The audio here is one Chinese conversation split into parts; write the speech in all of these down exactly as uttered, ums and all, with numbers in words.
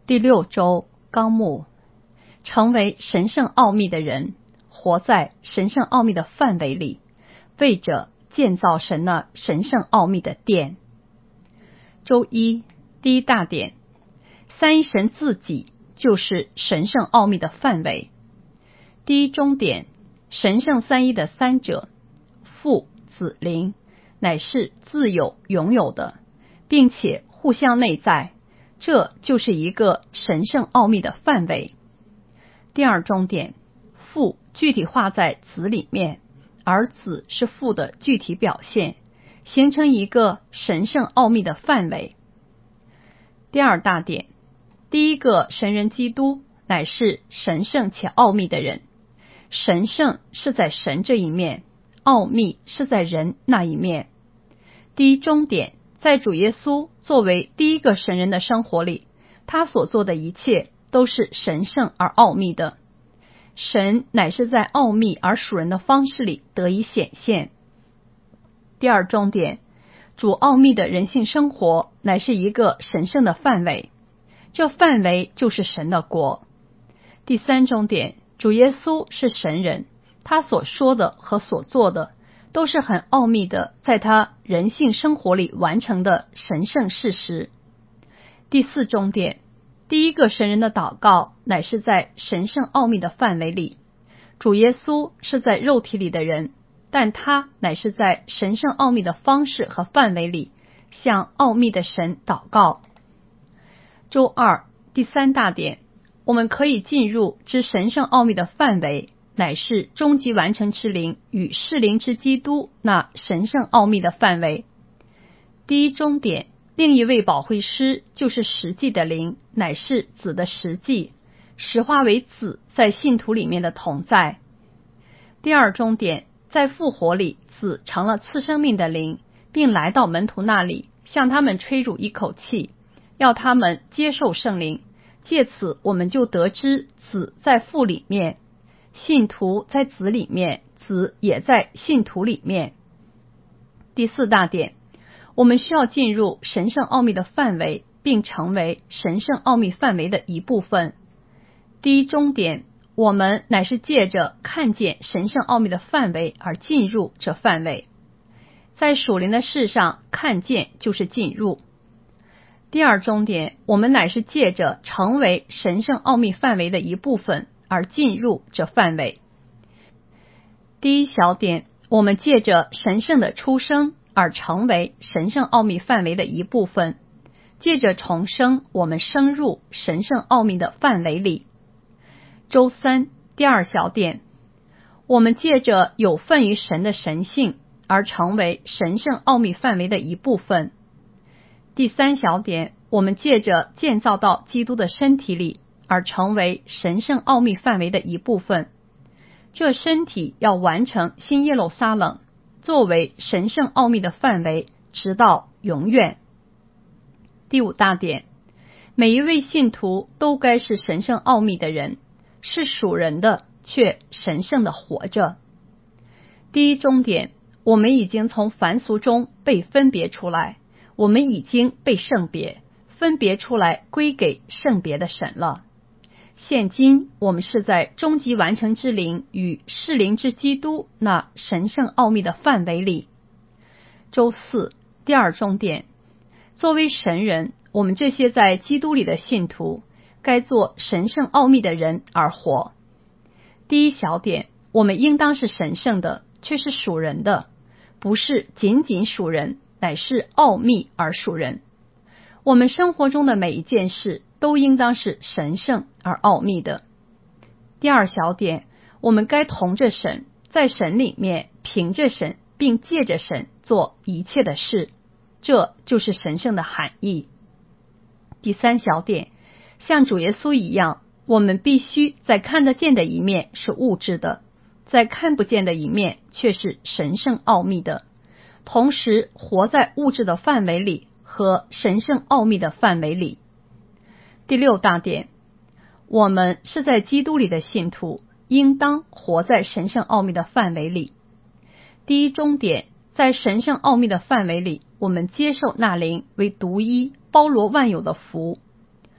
第六周纲目：成为神圣奥秘的人，活在神圣奥秘的范围里，为着建造神那神圣奥秘的殿。周一第一大点：三一神自己就是神圣奥秘的范围。第一中点：神圣三一的三者，父、子、灵，乃是自有永有的，并且互相内在，这就是一个神圣奥秘的范围。第二中点：父具体化在子里面，而子是父的具体表现，形成一个神圣奥秘的范围。第二大点：第一个神人基督乃是神圣且奥秘的人，神圣是在神这一面，奥秘是在人那一面。第一中点：在主耶稣作为第一个神人的生活里，他所做的一切都是神圣而奥秘的，神乃是在奥秘而属人的方式里得以显现。第二中点：主奥秘的人性生活乃是一个神圣的范围，这范围就是神的国。第三中点：主耶稣是神人，他所说的和所做的都是很奥秘的，在他人性生活里完成的神圣事实。第四中点：第一个神人的祷告乃是在神圣奥秘的范围里，主耶稣是在肉体里的人，但他乃是在神圣奥秘的方式和范围里向奥秘的神祷告。周二第三大点：我们可以进入之神圣奥秘的范围，乃是终极完成之灵与世灵之基督那神圣奥秘的范围。第一中点：另一位保惠师就是实际的灵，乃是子的实际，实化为子在信徒里面的同在。第二中点：在复活里，子成了赐生命的灵，并来到门徒那里，向他们吹入一口气，要他们接受圣灵，借此我们就得知子在父里面，信徒在子里面，子也在信徒里面。第四大点：我们需要进入神圣奥秘的范围，并成为神圣奥秘范围的一部分。第一中点：我们乃是借着看见神圣奥秘的范围而进入这范围。在属灵的事上，看见就是进入。第二中点：我们乃是借着成为神圣奥秘范围的一部分而进入这范围。第一小点：我们借着神圣的出生而成为神圣奥秘范围的一部分，借着重生，我们升入神圣奥秘的范围里。周三第二小点：我们借着有份于神的神性而成为神圣奥秘范围的一部分。第三小点：我们借着建造到基督的身体里而成为神圣奥秘范围的一部分，这身体要完成新耶路撒冷，作为神圣奥秘的范围，直到永远。第五大点：每一位信徒都该是神圣奥秘的人，是属人的，却神圣的活着。第一中点：我们已经从凡俗中被分别出来，我们已经被圣别，分别出来归给圣别的神了。现今我们是在终极完成之灵与世灵之基督那神圣奥秘的范围里。周四第二中点：作为神人，我们这些在基督里的信徒该做神圣奥秘的人而活。第一小点：我们应当是神圣的，却是属人的，不是仅仅属人，乃是奥秘而属人。我们生活中的每一件事都应当是神圣而奥秘的。第二小点：我们该同着神，在神里面，凭着神，并借着神做一切的事，这就是神圣的含义。第三小点：像主耶稣一样，我们必须在看得见的一面是物质的，在看不见的一面却是神圣奥秘的，同时活在物质的范围里和神圣奥秘的范围里。第六大点：我们是在基督里的信徒，应当活在神圣奥秘的范围里。第一中点：在神圣奥秘的范围里，我们接受那灵为独一包罗万有的福。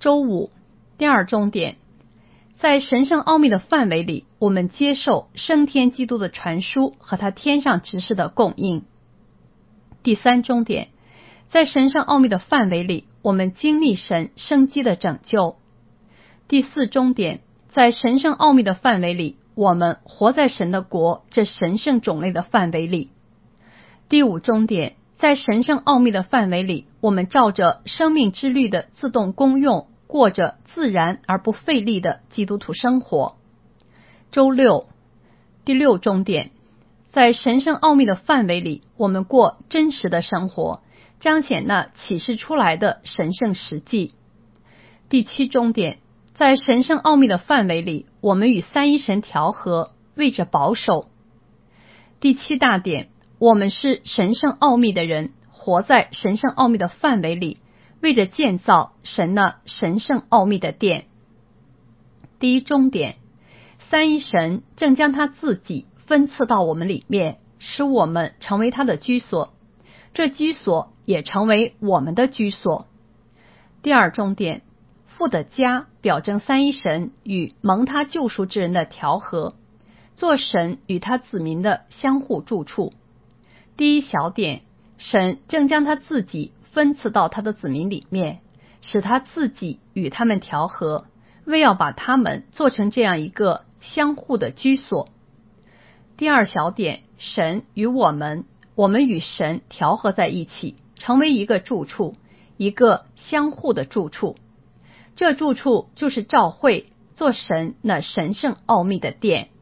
周五，第二重点，在神圣奥秘的范围里，我们接受升天基督的传输和他天上执事的供应。第三重点，在神圣奥秘的范围里，我们经历神生机的拯救。第四重点，在神圣奥秘的范围里，我们活在神的国这神圣种类的范围里。第五重点，在神圣奥秘的范围里，我们照着生命之律的自动功用，过着自然而不费力的基督徒生活。周六，第六重点，在神圣奥秘的范围里，我们过真实的生活，彰显那启示出来的神圣实际。第七重点，在神圣奥秘的范围里，我们与三一神调和，为着保守。第七大点，我们是神圣奥秘的人，活在神圣奥秘的范围里，为着建造神那神圣奥秘的殿。第一重点，三一神正将他自己分赐到我们里面，使我们成为他的居所，这居所也成为我们的居所。第二重点，父的家表征三一神与蒙他救赎之人的调和，做神与他子民的相互住处。第一小点，神正将他自己分赐到他的子民里面，使他自己与他们调和，为要把他们做成这样一个相互的居所。第二小点，神与我们，我们与神调和在一起，成为一个住处，一个相互的住处。这住处就是教会，做神那神圣奥秘的殿。